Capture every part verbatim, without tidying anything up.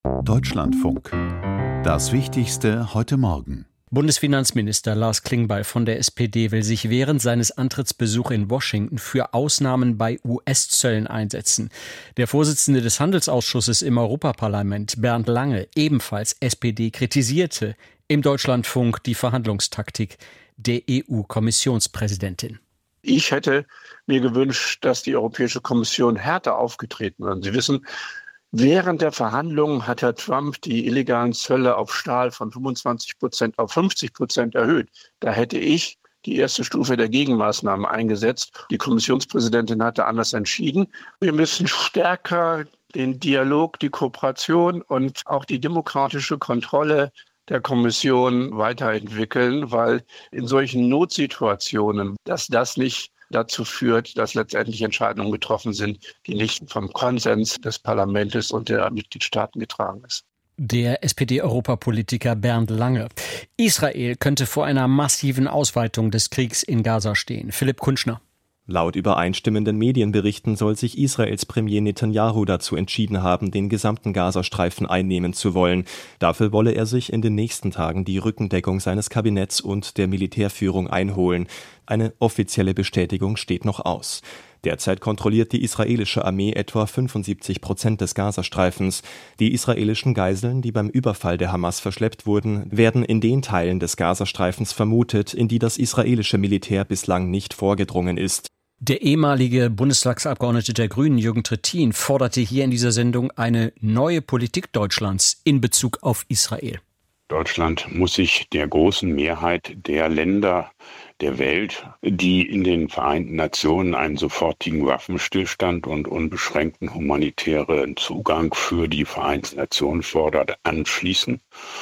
Deutschlandfunk. Das Wichtigste heute Morgen. Bundesfinanzminister Lars Klingbeil von der S P D will sich während seines Antrittsbesuchs in Washington für Ausnahmen bei U S-Zöllen einsetzen. Der Vorsitzende des Handelsausschusses im Europaparlament, Bernd Lange, ebenfalls S P D, kritisierte im Deutschlandfunk die Verhandlungstaktik der E U-Kommissionspräsidentin. Ich hätte mir gewünscht, dass die Europäische Kommission härter aufgetreten wäre. Sie wissen, während der Verhandlungen hat Herr Trump die illegalen Zölle auf Stahl von fünfundzwanzig Prozent auf fünfzig Prozent erhöht. Da hätte ich die erste Stufe der Gegenmaßnahmen eingesetzt. Die Kommissionspräsidentin hatte anders entschieden. Wir müssen stärker den Dialog, die Kooperation und auch die demokratische Kontrolle der Kommission weiterentwickeln, weil in solchen Notsituationen, dass das nicht dazu führt, dass letztendlich Entscheidungen getroffen sind, die nicht vom Konsens des Parlaments und der Mitgliedstaaten getragen ist. Der S P D-Europapolitiker Bernd Lange. Israel könnte vor einer massiven Ausweitung des Kriegs in Gaza stehen. Philipp Kunschner. Laut übereinstimmenden Medienberichten soll sich Israels Premier Netanyahu dazu entschieden haben, den gesamten Gazastreifen einnehmen zu wollen. Dafür wolle er sich in den nächsten Tagen die Rückendeckung seines Kabinetts und der Militärführung einholen. Eine offizielle Bestätigung steht noch aus. Derzeit kontrolliert die israelische Armee etwa fünfundsiebzig Prozent des Gazastreifens. Die israelischen Geiseln, die beim Überfall der Hamas verschleppt wurden, werden in den Teilen des Gazastreifens vermutet, in die das israelische Militär bislang nicht vorgedrungen ist. Der ehemalige Bundestagsabgeordnete der Grünen, Jürgen Trittin, forderte hier in dieser Sendung eine neue Politik Deutschlands in Bezug auf Israel. Deutschland muss sich der großen Mehrheit der Länder der Welt, die in den Vereinten Nationen einen sofortigen Waffenstillstand und unbeschränkten humanitären Zugang für die Vereinten Nationen fordert, anschließen.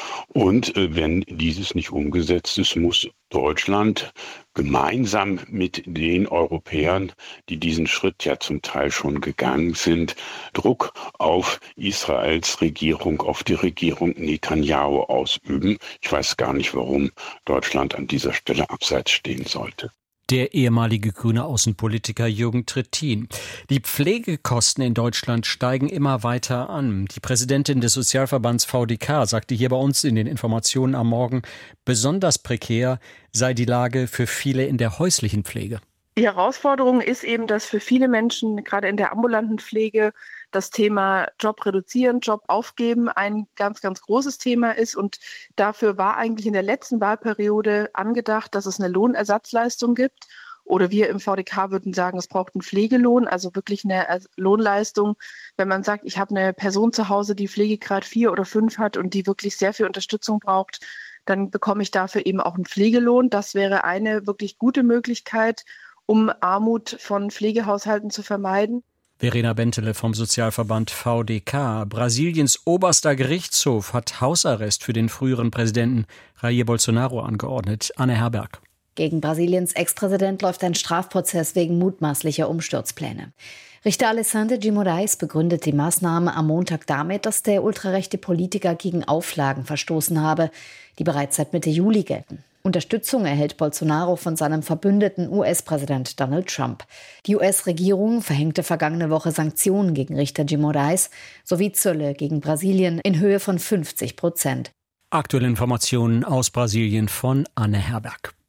Und äh, wenn dieses nicht umgesetzt ist, muss Deutschland gemeinsam mit den Europäern, die diesen Schritt ja zum Teil schon gegangen sind, Druck auf Israels Regierung, auf die Regierung Netanyahu ausüben. Ich weiß gar nicht, warum Deutschland an dieser Stelle abseits stehen sollte. Der ehemalige grüne Außenpolitiker Jürgen Trittin. Die Pflegekosten in Deutschland steigen immer weiter an. Die Präsidentin des Sozialverbands V D K sagte hier bei uns in den Informationen am Morgen, besonders prekär sei die Lage für viele in der häuslichen Pflege. Die Herausforderung ist eben, dass für viele Menschen, gerade in der ambulanten Pflege, das Thema Job reduzieren, Job aufgeben ein ganz, ganz großes Thema ist. Und dafür war eigentlich in der letzten Wahlperiode angedacht, dass es eine Lohnersatzleistung gibt. Oder wir im V D K würden sagen, es braucht einen Pflegelohn, also wirklich eine Lohnleistung. Wenn man sagt, ich habe eine Person zu Hause, die Pflegegrad vier oder fünf hat und die wirklich sehr viel Unterstützung braucht, dann bekomme ich dafür eben auch einen Pflegelohn. Das wäre eine wirklich gute Möglichkeit, um Armut von Pflegehaushalten zu vermeiden. Verena Bentele vom Sozialverband V D K. Brasiliens oberster Gerichtshof hat Hausarrest für den früheren Präsidenten Jair Bolsonaro angeordnet. Anne Herberg. Gegen Brasiliens Ex-Präsident läuft ein Strafprozess wegen mutmaßlicher Umsturzpläne. Richter Alessandro de Moraes begründet die Maßnahme am Montag damit, dass der ultrarechte Politiker gegen Auflagen verstoßen habe, die bereits seit Mitte Juli gelten. Unterstützung erhält Bolsonaro von seinem Verbündeten U S-Präsident Donald Trump. Die U S-Regierung verhängte vergangene Woche Sanktionen gegen Richter de Moraes sowie Zölle gegen Brasilien in Höhe von fünfzig Prozent. Aktuelle Informationen aus Brasilien von Anne Herberg.